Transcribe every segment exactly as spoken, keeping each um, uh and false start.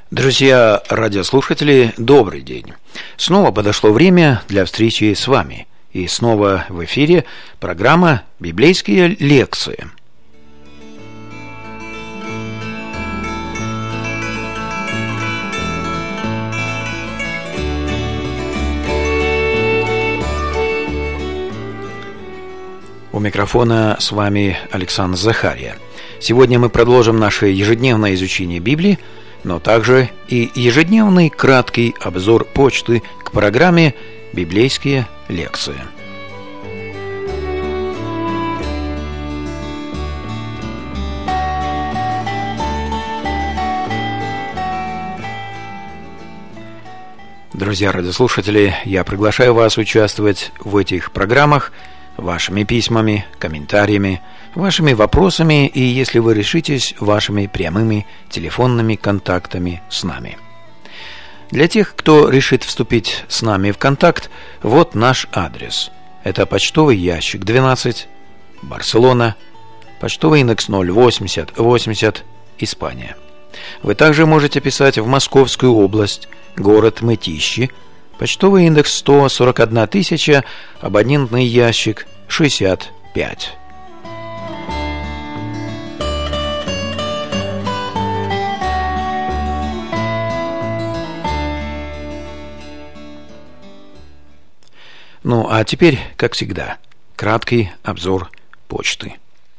Друзья радиослушатели, добрый день. Снова подошло время для встречи с вами. И снова в эфире программа «Библейские лекции». У микрофона с вами Александр Захария. Сегодня мы продолжим наше ежедневное изучение Библии, но также и ежедневный краткий обзор почты к программе «Библейские лекции». Друзья радиослушатели, я приглашаю вас участвовать в этих программах вашими письмами, комментариями, вашими вопросами и, если вы решитесь, вашими прямыми телефонными контактами с нами. Для тех, кто решит вступить с нами в контакт, вот наш адрес. Это почтовый ящик двенадцать, Барселона, почтовый индекс ноль восемьдесят восемьдесят, Испания. Вы также можете писать в Московскую область, город Мытищи, почтовый индекс сто сорок одна тысяча, абонентный ящик шестьдесят пять. Ну, а теперь, как всегда, краткий обзор почты.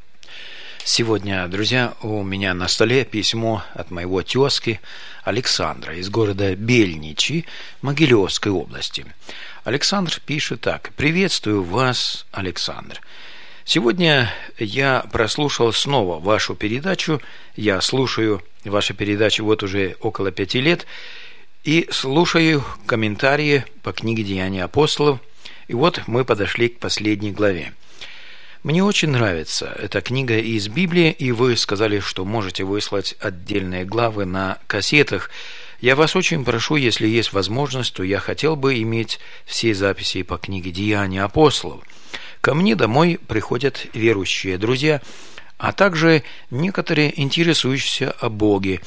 Сегодня, друзья, у меня на столе письмо от моего тезки Александра из города Бельничи, Могилевской области. Александр пишет так: «Приветствую вас, Александр. Сегодня я прослушал снова вашу передачу. Я слушаю ваши передачи вот уже около пяти лет и слушаю комментарии по книге «Деяния апостолов». И вот мы подошли к последней главе. Мне очень нравится эта книга из Библии, и вы сказали, что можете выслать отдельные главы на кассетах. Я вас очень прошу, если есть возможность, то я хотел бы иметь все записи по книге «Деяния апостолов». Ко мне домой приходят верующие друзья, а также некоторые интересующиеся о Боге.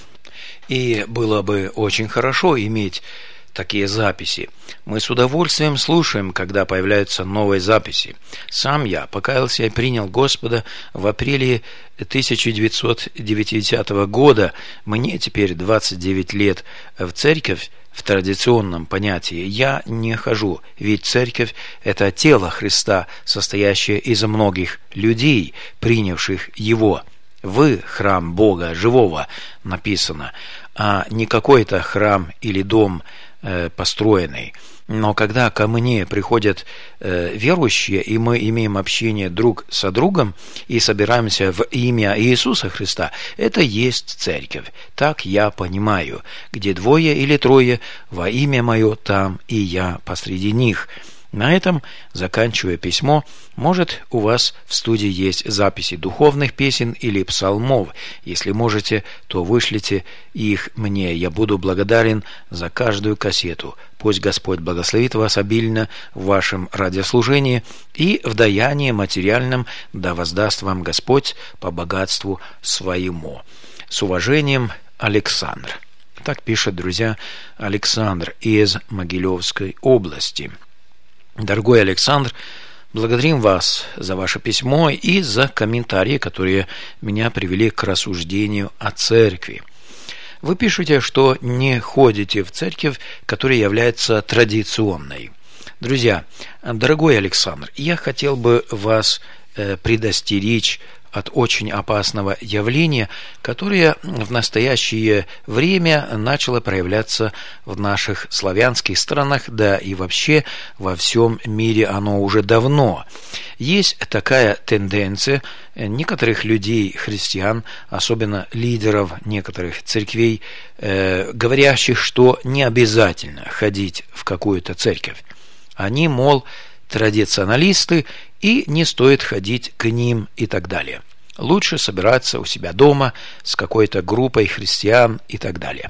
И было бы очень хорошо иметь такие записи. Мы с удовольствием слушаем, когда появляются новые записи. Сам я покаялся и принял Господа в апреле тысяча девятьсот девятидесятого года. Мне теперь двадцать девять лет. В церковь в традиционном понятии я не хожу, ведь церковь – это тело Христа, состоящее из многих людей, принявших Его. Вы – храм Бога живого, написано, а не какой-то храм или дом э, построенный. Но когда ко мне приходят э, верующие, и мы имеем общение друг со другом и собираемся в имя Иисуса Христа, это есть церковь. Так я понимаю. Где двое или трое во имя Мое, там и я посреди них. На этом, заканчивая письмо, может, у вас в студии есть записи духовных песен или псалмов. Если можете, то вышлите их мне. Я буду благодарен за каждую кассету. Пусть Господь благословит вас обильно в вашем радиослужении и в даянии материальном, да воздаст вам Господь по богатству своему. С уважением, Александр». Так пишет, друзья, Александр из Могилевской области. Дорогой Александр, благодарим вас за ваше письмо и за комментарии, которые меня привели к рассуждению о церкви. Вы пишете, что не ходите в церковь, которая является традиционной. Друзья, дорогой Александр, я хотел бы вас э, предостеречь от очень опасного явления, которое в настоящее время начало проявляться в наших славянских странах, да и вообще во всем мире оно уже давно. Есть такая тенденция некоторых людей, христиан, особенно лидеров некоторых церквей, э, говорящих, что не обязательно ходить в какую-то церковь. Они, мол, традиционалисты, и не стоит ходить к ним и так далее. Лучше собираться у себя дома с какой-то группой христиан и так далее.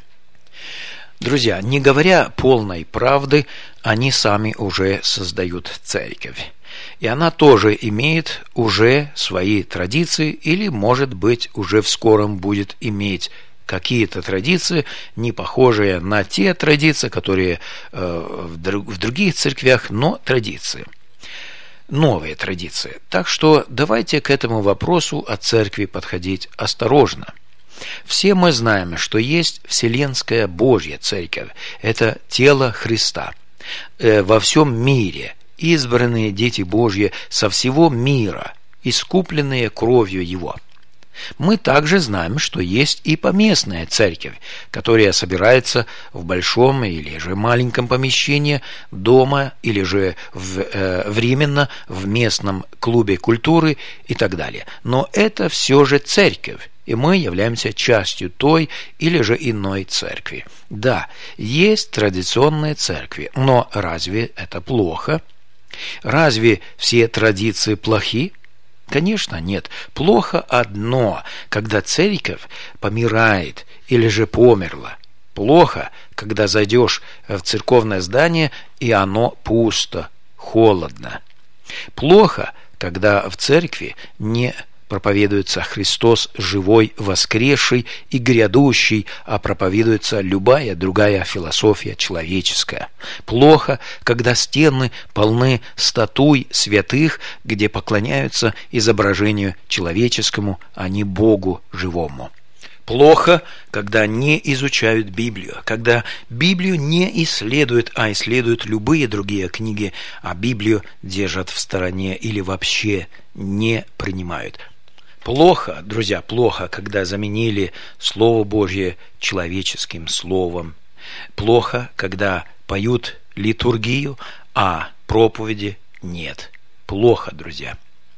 Друзья, не говоря полной правды, они сами уже создают церковь. И она тоже имеет уже свои традиции или, может быть, уже в скором будет иметь какие-то традиции, не похожие на те традиции, которые э, в, друг, в других церквях, но традиции. Новые традиции. Так что давайте к этому вопросу о церкви подходить осторожно. Все мы знаем, что есть Вселенская Божья Церковь. Это тело Христа. Э, во всем мире избранные дети Божьи со всего мира, искупленные кровью Его. Мы также знаем, что есть и поместная церковь, которая собирается в большом или же маленьком помещении дома, или же в, э, временно в местном клубе культуры и так далее. Но это все же церковь, и мы являемся частью той или же иной церкви. Да, есть традиционные церкви, но разве это плохо? Разве все традиции плохи? Конечно, нет. Плохо одно, когда церковь помирает или же померла. Плохо, когда зайдешь в церковное здание, и оно пусто, холодно. Плохо, когда в церкви не проповедуется Христос живой, воскресший и грядущий, а проповедуется любая другая философия человеческая. Плохо, когда стены полны статуй святых, где поклоняются изображению человеческому, а не Богу живому. Плохо, когда не изучают Библию, когда Библию не исследуют, а исследуют любые другие книги, а Библию держат в стороне или вообще не принимают. Плохо, друзья, плохо, когда заменили Слово Божье человеческим словом. Плохо, когда поют литургию, а проповеди нет. Плохо, друзья.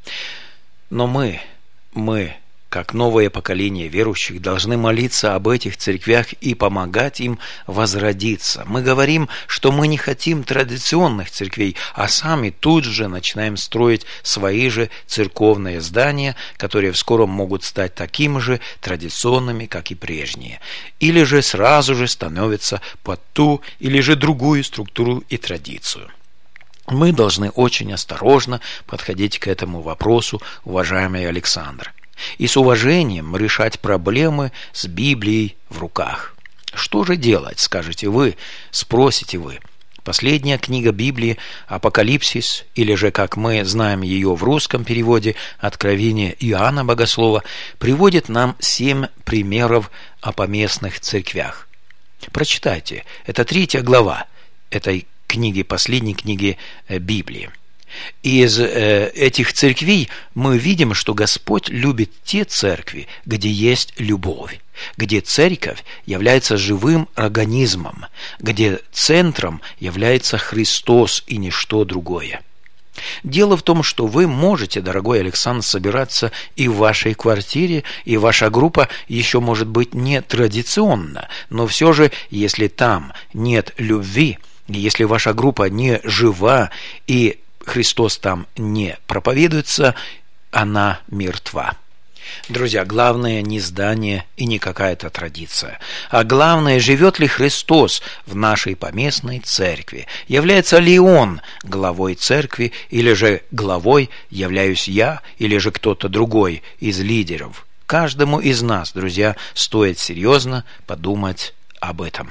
Но мы, мы, как новое поколение верующих, должны молиться об этих церквях и помогать им возродиться. Мы говорим, что мы не хотим традиционных церквей, а сами тут же начинаем строить свои же церковные здания, которые в скором могут стать такими же традиционными, как и прежние. Или же сразу же становятся под ту или же другую структуру и традицию. Мы должны очень осторожно подходить к этому вопросу, уважаемый Александр, и с уважением решать проблемы с Библией в руках. Что же делать, скажете вы, спросите вы. Последняя книга Библии, Апокалипсис, или же, как мы знаем ее в русском переводе, Откровение Иоанна Богослова, приводит нам семь примеров о поместных церквях. Прочитайте, это третья глава этой книги, последней книги Библии. Из э, этих церквей мы видим, что Господь любит те церкви, где есть любовь, где церковь является живым организмом, где центром является Христос и ничто другое. Дело в том, что вы можете, дорогой Александр, собираться и в вашей квартире, и ваша группа еще может быть не традиционна, но все же, если там нет любви, если ваша группа не жива и Христос там не проповедуется, она мертва. Друзья, главное не здание и не какая-то традиция, а главное, живет ли Христос в нашей поместной церкви, является ли Он главой церкви, или же главой являюсь я, или же кто-то другой из лидеров. Каждому из нас, друзья, стоит серьезно подумать об этом.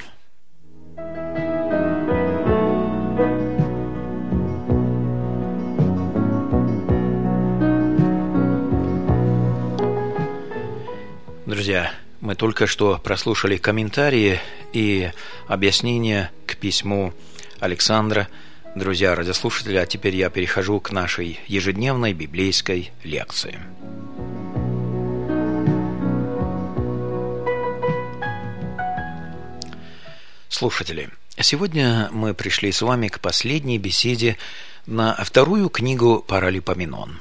Друзья, мы только что прослушали комментарии и объяснения к письму Александра. Друзья, радиослушатели, а теперь я перехожу к нашей ежедневной библейской лекции. Слушатели, сегодня мы пришли с вами к последней беседе на вторую книгу Паралипоменон.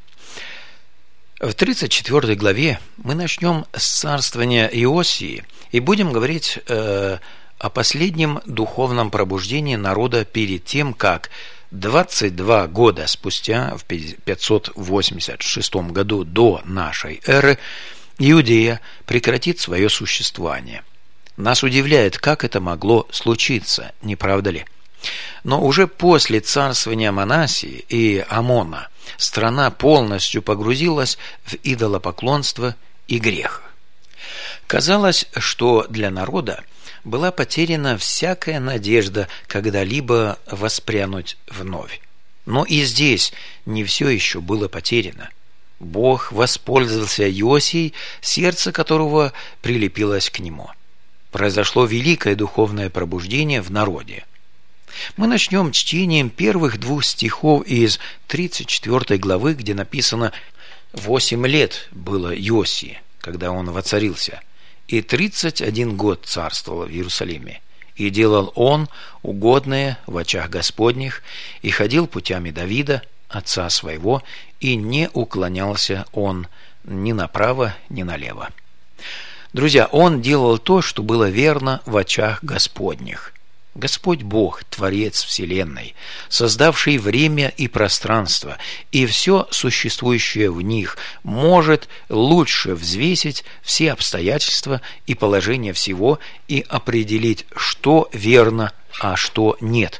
В тридцать четвёртой главе мы начнем с царствования Иосии и будем говорить э, о последнем духовном пробуждении народа перед тем, как двадцать два года спустя, в пятьсот восемьдесят шестом году до нашей эры, Иудея прекратит свое существование. Нас удивляет, как это могло случиться, не правда ли? Но уже после царствования Манассии и Амона страна полностью погрузилась в идолопоклонство и грех. Казалось, что для народа была потеряна всякая надежда когда-либо воспрянуть вновь. Но и здесь не все еще было потеряно. Бог воспользовался Иосией, сердце которого прилепилось к нему. Произошло великое духовное пробуждение в народе. Мы начнем чтением первых двух стихов из тридцать четвёртой главы, где написано: «Восемь лет было Иосии, когда он воцарился, и тридцать один год царствовал в Иерусалиме. И делал он угодное в очах Господних, и ходил путями Давида, отца своего, и не уклонялся он ни направо, ни налево». Друзья, он делал то, что было верно в очах Господних. Господь Бог, Творец Вселенной, создавший время и пространство, и все существующее в них, может лучше взвесить все обстоятельства и положения всего и определить, что верно, а что нет.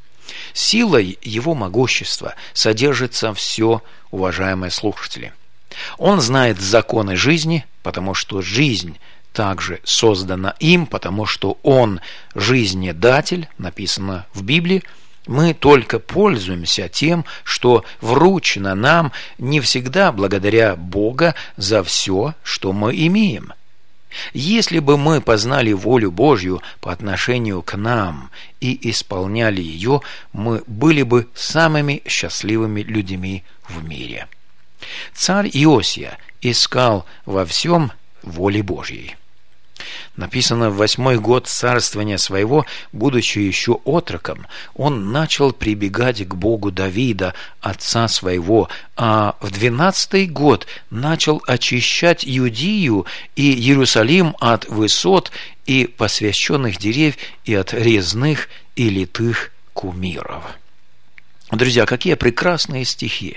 Силой его могущества содержится все, уважаемые слушатели. Он знает законы жизни, потому что жизнь также создана им, потому что он жизнедатель, написано в Библии. Мы только пользуемся тем, что вручено нам не всегда благодаря Бога за все, что мы имеем. Если бы мы познали волю Божью по отношению к нам и исполняли ее, мы были бы самыми счастливыми людьми в мире. Царь Иосия искал во всем воли Божьей. Написано: в восьмой год царствования своего, будучи еще отроком, он начал прибегать к Богу Давида, отца своего, а в двенадцатый год начал очищать Иудею и Иерусалим от высот и посвященных деревьев и от резных и литых кумиров. Друзья, какие прекрасные стихи!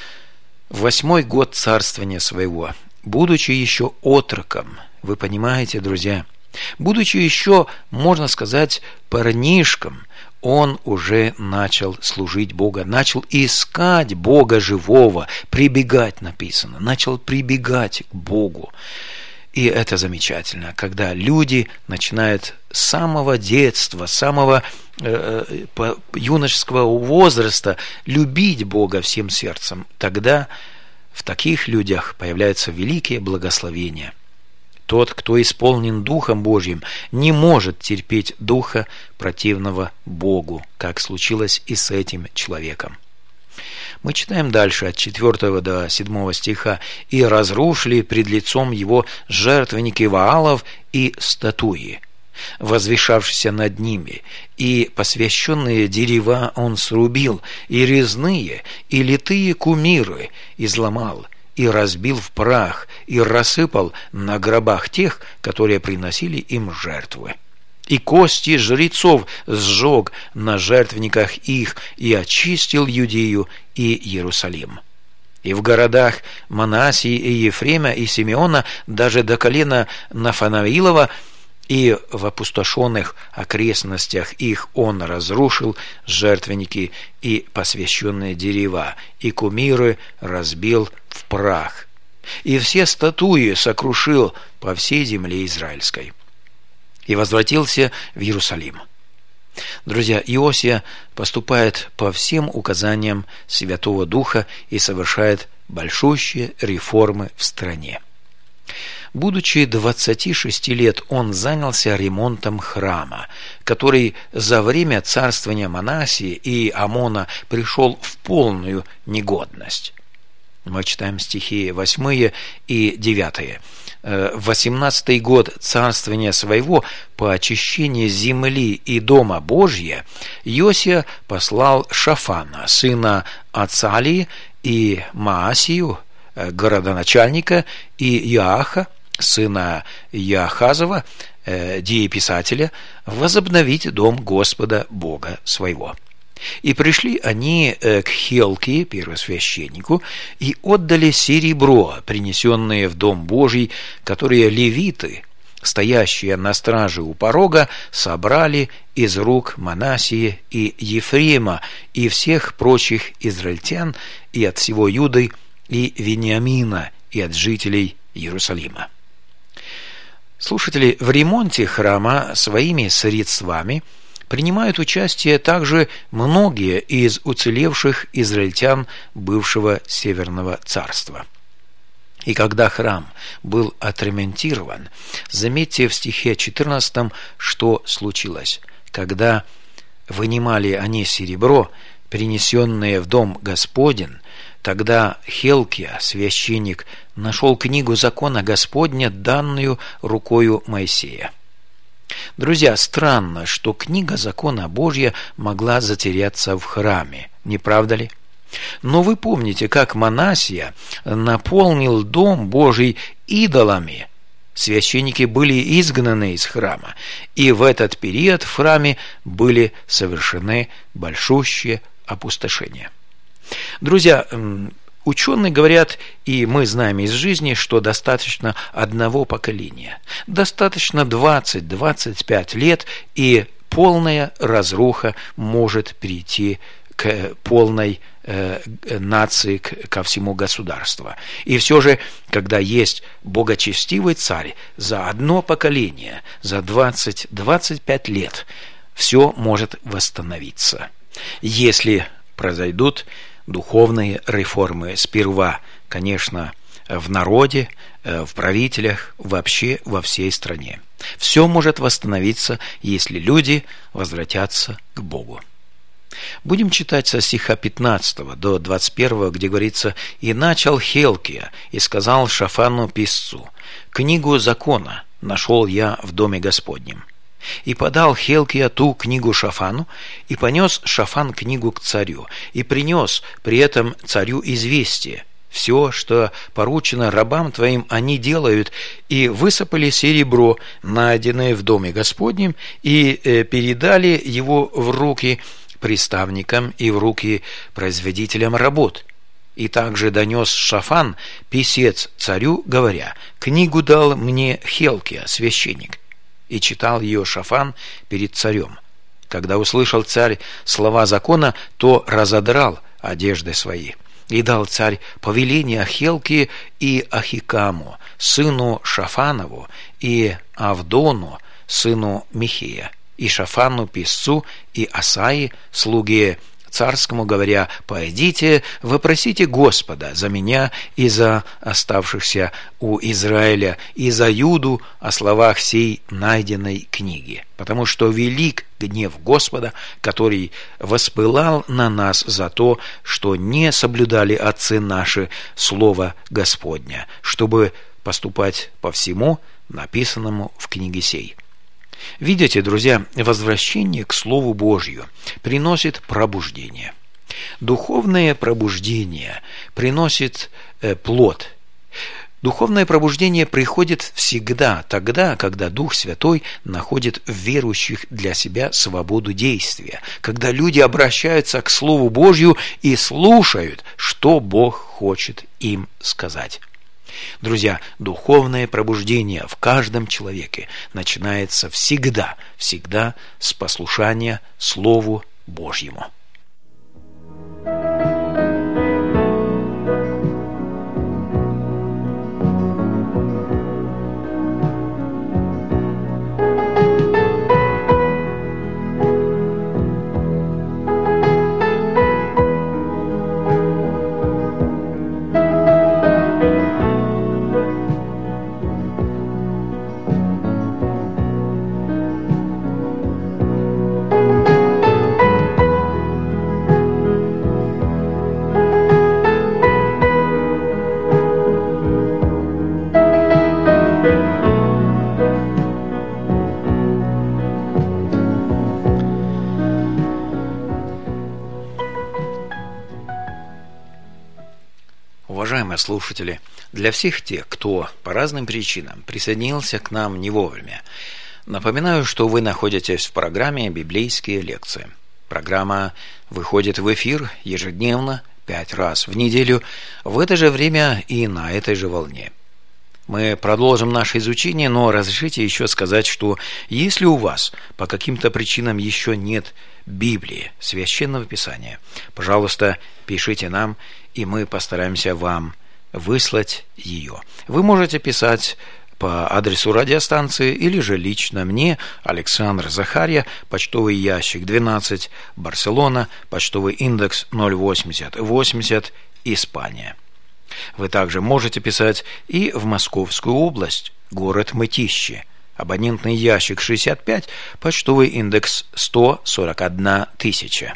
В восьмой год царствования своего, будучи еще отроком, вы понимаете, друзья, будучи еще, можно сказать, парнишком, он уже начал служить Богу, начал искать Бога живого, прибегать, написано, начал прибегать к Богу. И это замечательно, когда люди начинают с самого детства, с самого э, юношеского возраста любить Бога всем сердцем. Тогда в таких людях появляются великие благословения. Тот, кто исполнен Духом Божьим, не может терпеть духа противного Богу, как случилось и с этим человеком. Мы читаем дальше от четвёртого до седьмого стиха: «И разрушили пред лицом его жертвенники Ваалов и статуи, возвышавшиеся над ними, и посвященные дерева он срубил, и резные, и литые кумиры изломал, и разбил в прах, и рассыпал на гробах тех, которые приносили им жертвы. И кости жрецов сжег на жертвенниках их, и очистил Иудею и Иерусалим. И в городах Манассии и Ефрема и Симеона, даже до колена Нафанаилова, и в опустошенных окрестностях их он разрушил жертвенники и посвященные дерева, и кумиры разбил в прах, и все статуи сокрушил по всей земле израильской, и возвратился в Иерусалим». Друзья, Иосия поступает по всем указаниям Святого Духа и совершает большущие реформы в стране. Будучи двадцати шести лет, он занялся ремонтом храма, который за время царствования Манассии и Амона пришел в полную негодность. Мы читаем стихи восьмые и девятые. В восемнадцатый год царствования своего, по очищению земли и дома Божия, Иосия послал Шафана, сына Ацалии, и Маасию, городоначальника, и Иоаха, сына Иоахазова, дееписателя, возобновить дом Господа Бога своего. И пришли они к Хилкии, первосвященнику, и отдали серебро, принесенное в дом Божий, которое левиты, стоящие на страже у порога, собрали из рук Манассии и Ефрема и всех прочих израильтян, и от всего Юды и Вениамина, и от жителей Иерусалима. Слушатели, в ремонте храма своими средствами принимают участие также многие из уцелевших израильтян бывшего Северного царства. И когда храм был отремонтирован, заметьте в стихе четырнадцатом, что случилось. Когда вынимали они серебро, принесенное в дом Господень, тогда Хилкия, священник, нашел книгу закона Господня, данную рукою Моисея. Друзья, странно, что книга закона Божья могла затеряться в храме, не правда ли? Но вы помните, как Манасия наполнил дом Божий идолами. Священники были изгнаны из храма, и в этот период в храме были совершены большущие опустошения. Друзья, ученые говорят, и мы знаем из жизни, что достаточно одного поколения. Достаточно двадцать-двадцать пять лет, и полная разруха может прийти к полной э, нации, к, ко всему государству. И все же, когда есть богочестивый царь, за одно поколение, за двадцать-двадцать пять лет, все может восстановиться. Если произойдут духовные реформы сперва, конечно, в народе, в правителях, вообще во всей стране. Все может восстановиться, если люди возвратятся к Богу. Будем читать со стиха пятнадцатого до двадцать первого, где говорится: «И начал Хилкия, и сказал Шафану писцу: книгу закона нашел я в доме Господнем. И подал Хилкия ту книгу Шафану, и понес Шафан книгу к царю, и принес при этом царю известие: все, что поручено рабам твоим, они делают, и высыпали серебро, найденное в доме Господнем, и э, передали его в руки приставникам и в руки производителям работ. И также донес Шафан, писец, царю, говоря: книгу дал мне Хилкия, священник. И читал ее Шафан перед царем. Когда услышал царь слова закона, то разодрал одежды свои. И дал царь повеление Хилкии и Ахикаму, сыну Шафанову, и Авдону, сыну Михея, и Шафану писцу, и Асаи, слуге царскому, говоря: пойдите, вопросите Господа за меня и за оставшихся у Израиля, и за Юду о словах сей найденной книги, потому что велик гнев Господа, который воспылал на нас за то, что не соблюдали отцы наши слово Господня, чтобы поступать по всему написанному в книге сей». Видите, друзья, возвращение к Слову Божью приносит пробуждение. Духовное пробуждение приносит э, плод. Духовное пробуждение приходит всегда тогда, когда Дух Святой находит в верующих для себя свободу действия, когда люди обращаются к Слову Божью и слушают, что Бог хочет им сказать. Друзья, духовное пробуждение в каждом человеке начинается всегда, всегда с послушания Слову Божьему. Уважаемые слушатели, для всех тех, кто по разным причинам присоединился к нам не вовремя, напоминаю, что вы находитесь в программе «Библейские лекции». Программа выходит в эфир ежедневно, пять раз в неделю, в это же время и на этой же волне. Мы продолжим наше изучение, но разрешите еще сказать, что если у вас по каким-то причинам еще нет Библии, Священного Писания, пожалуйста, пишите нам, и мы постараемся вам выслать ее. Вы можете писать по адресу радиостанции или же лично мне, Александр Захарья, почтовый ящик двенадцать, Барселона, почтовый индекс ноль восемьдесят восемьдесят, Испания. Вы также можете писать и в Московскую область, город Мытищи, абонентный ящик шестьдесят пять, почтовый индекс сто сорок одна тысяча.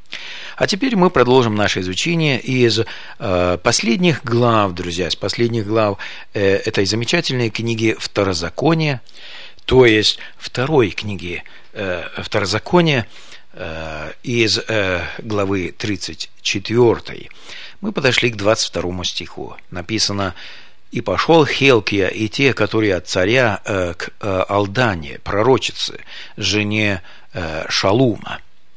А теперь мы продолжим наше изучение из э, последних глав, друзья, из последних глав э, этой замечательной книги Второзакония, то есть второй книги э, Второзакония э, из э, главы тридцать четвёртой. Мы подошли к двадцать второму стиху. Написано: «И пошел Хилкия и те, которые от царя, э, к э, Алдане, пророчице, жене э, Шалума.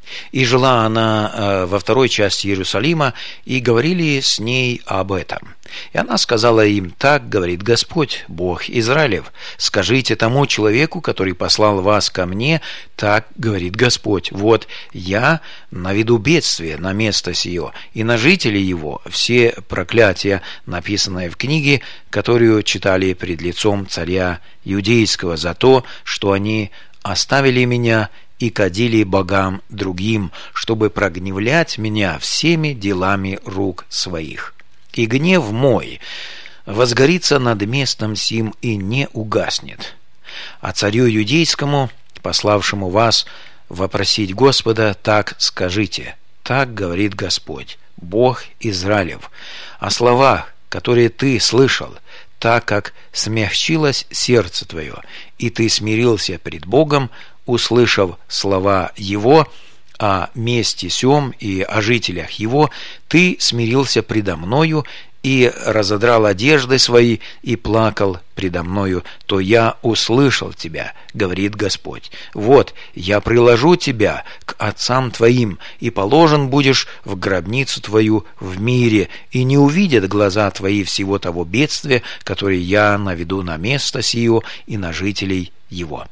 И жила она э, во второй части Иерусалима, и говорили с ней об этом. И она сказала им: так говорит Господь, Бог Израилев, скажите тому человеку, который послал вас ко мне, так говорит Господь: вот я наведу бедствие на место сие, и на жителей его все проклятия, написанные в книге, которую читали пред лицом царя Иудейского, за то, что они оставили меня и кадили богам другим, чтобы прогневлять меня всеми делами рук своих. И гнев мой возгорится над местом сим и не угаснет. А царю Иудейскому, пославшему вас вопросить Господа, так скажите: так говорит Господь, Бог Израилев, о словах, которые ты слышал, так как смягчилось сердце твое, и ты смирился пред Богом, услышав слова Его о месте сем и о жителях Его, ты смирился предо мною и разодрал одежды свои и плакал предо мною, то я услышал тебя, говорит Господь. Вот, я приложу тебя к отцам твоим, и положен будешь в гробницу твою в мире, и не увидят глаза твои всего того бедствия, которое я наведу на место сие и на жителей его».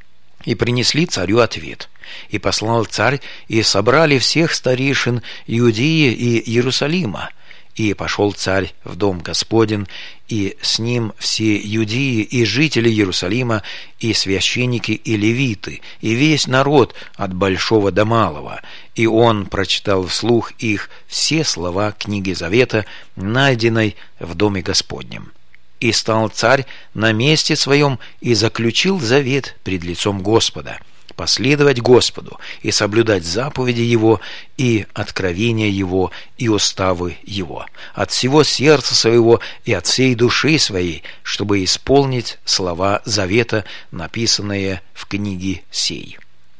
И принесли царю ответ. И послал царь, и собрали всех старейшин Иудеи и Иерусалима. И пошел царь в дом Господень, и с ним все юдеи и жители Иерусалима, и священники, и левиты, и весь народ от большого до малого. И он прочитал вслух их все слова книги Завета, найденной в доме Господнем. И стал царь на месте своем и заключил завет пред лицом Господа, последовать Господу и соблюдать заповеди Его и откровения Его и уставы Его от всего сердца своего и от всей души своей, чтобы исполнить слова завета, написанные в книге сей».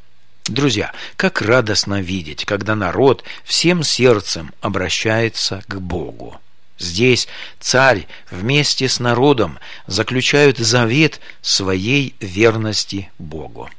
Друзья, как радостно видеть, когда народ всем сердцем обращается к Богу. Здесь царь вместе с народом заключают завет своей верности Богу.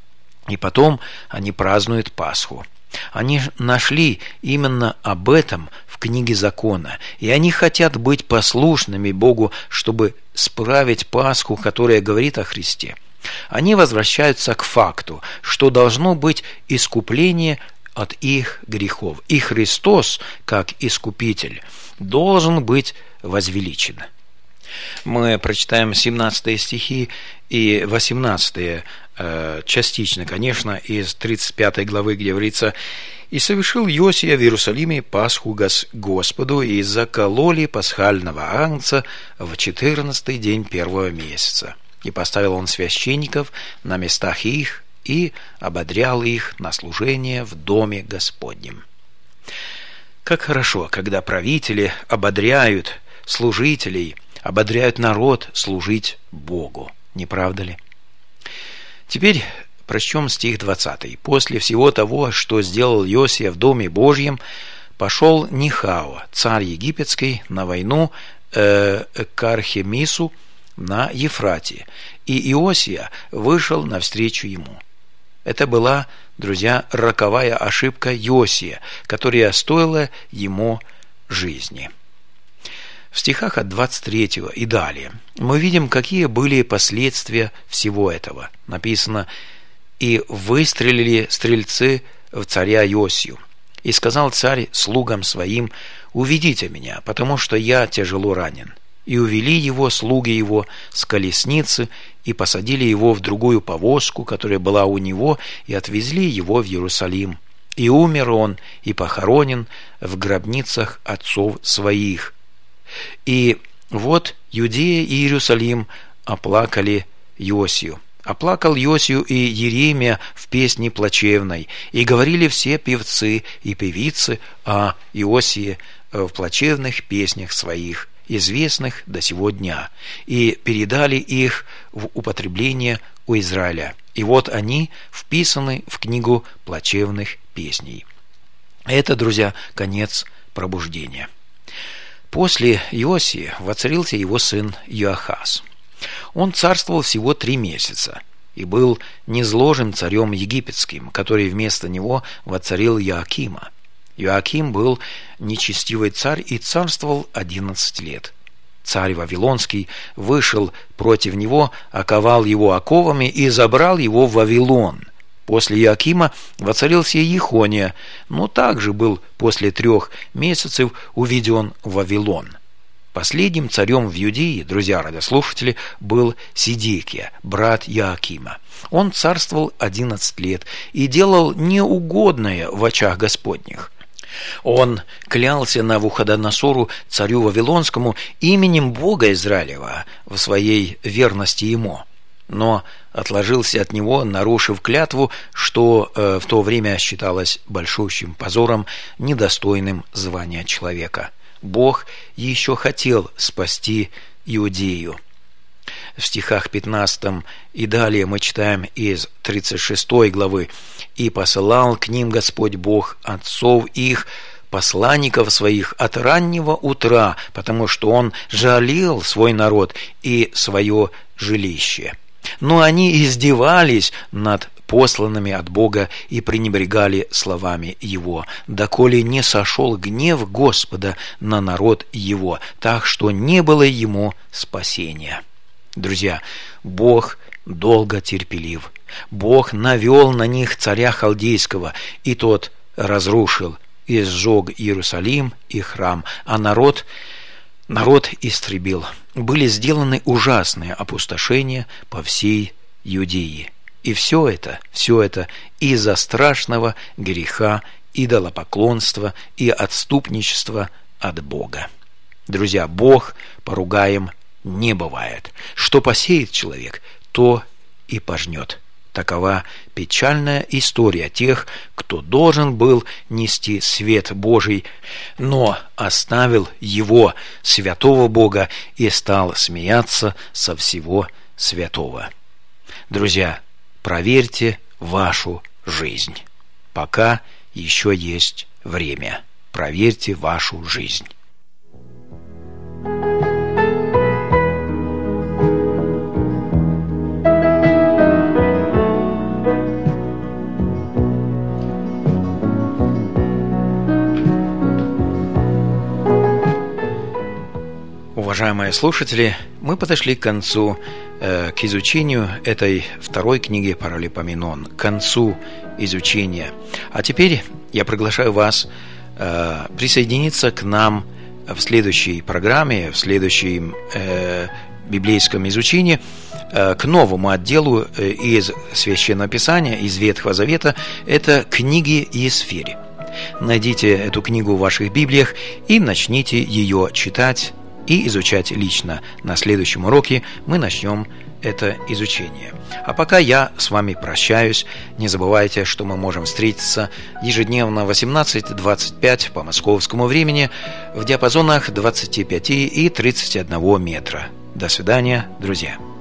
И потом они празднуют Пасху. Они нашли именно об этом в книге закона, и они хотят быть послушными Богу, чтобы справить Пасху, которая говорит о Христе. Они возвращаются к факту, что должно быть искупление от их грехов, и Христос, как Искупитель, должен быть возвеличен. Мы прочитаем семнадцатые стихи и восемнадцатые э, частично, конечно, из тридцать пятой главы, где говорится: «И совершил Иосия в Иерусалиме Пасху Господу, и закололи пасхального агнца в четырнадцатый день первого месяца. И поставил он священников на местах их, и ободрял их на служение в доме Господнем». Как хорошо, когда правители ободряют служителей, ободряют народ служить Богу, не правда ли? Теперь прочтем стих двадцатый. «После всего того, что сделал Иосия в доме Божьем, пошел Нихао, царь египетский, на войну э, к Архемису на Ефрате, и Иосия вышел навстречу ему». Это была, друзья, роковая ошибка Иосия, которая стоила ему жизни. В стихах от двадцать третьего и далее мы видим, какие были последствия всего этого. Написано: «И выстрелили стрельцы в царя Иосию. И сказал царь слугам своим: уведите меня, потому что я тяжело ранен. И увели его слуги его с колесницы, и посадили его в другую повозку, которая была у него, и отвезли его в Иерусалим. И умер он, и похоронен в гробницах отцов своих. И вот Иудея и Иерусалим оплакали Иосию. Оплакал Иосию и Еремия в песне плачевной, и говорили все певцы и певицы о Иосии в плачевных песнях своих, известных до сего дня, и передали их в употребление у Израиля. И вот они вписаны в книгу плачевных песней. Это, друзья, конец пробуждения. После Иосии воцарился его сын Иоахаз. Он царствовал всего три месяца и был низложим царем египетским, который вместо него воцарил Иоакима. Иоаким был нечестивый царь и царствовал одиннадцать лет. Царь Вавилонский вышел против него, оковал его оковами и забрал его в Вавилон. После Иоакима воцарился Ехония, но также был после трех месяцев уведен в Вавилон. Последним царем в Иудее, друзья радиослушатели, был Сидекия, брат Иоакима. Он царствовал одиннадцать лет и делал неугодное в очах Господних. Он клялся Навуходоносору, царю Вавилонскому, именем Бога Израилева в своей верности ему, но отложился от него, нарушив клятву, что э, в то время считалось большущим позором, недостойным звания человека. Бог еще хотел спасти Иудею. В стихах пятнадцатом и далее мы читаем из тридцать шестой главы: «И посылал к ним Господь Бог отцов их, посланников своих от раннего утра, потому что он жалел свой народ и свое жилище. Но они издевались над посланными от Бога и пренебрегали словами Его, доколе не сошел гнев Господа на народ Его, так что не было ему спасения». Друзья, Бог долго терпелив. Бог навел на них царя Халдейского, и тот разрушил и сжег Иерусалим и храм, а народ, народ истребил. Были сделаны ужасные опустошения по всей Иудее. И все это, все это из-за страшного греха, идолопоклонства и отступничества от Бога. Друзья, Бог поругаем не бывает. Что посеет человек, то и пожнет. Такова печальная история тех, кто должен был нести свет Божий, но оставил его, святого Бога, и стал смеяться со всего святого. Друзья, проверьте вашу жизнь. Пока еще есть время. Проверьте вашу жизнь. Уважаемые слушатели, мы подошли к концу, э, к изучению этой второй книги Паралипоменон, к концу изучения. А теперь я приглашаю вас э, присоединиться к нам в следующей программе, в следующем э, библейском изучении, э, к новому отделу э, из Священного Писания, из Ветхого Завета. Это книги Есфирь. Найдите эту книгу в ваших Библиях и начните ее читать и изучать лично. На следующем уроке мы начнем это изучение. А пока я с вами прощаюсь. Не забывайте, что мы можем встретиться ежедневно в восемнадцать двадцать пять по московскому времени в диапазонах двадцать пять и тридцать один метра. До свидания, друзья.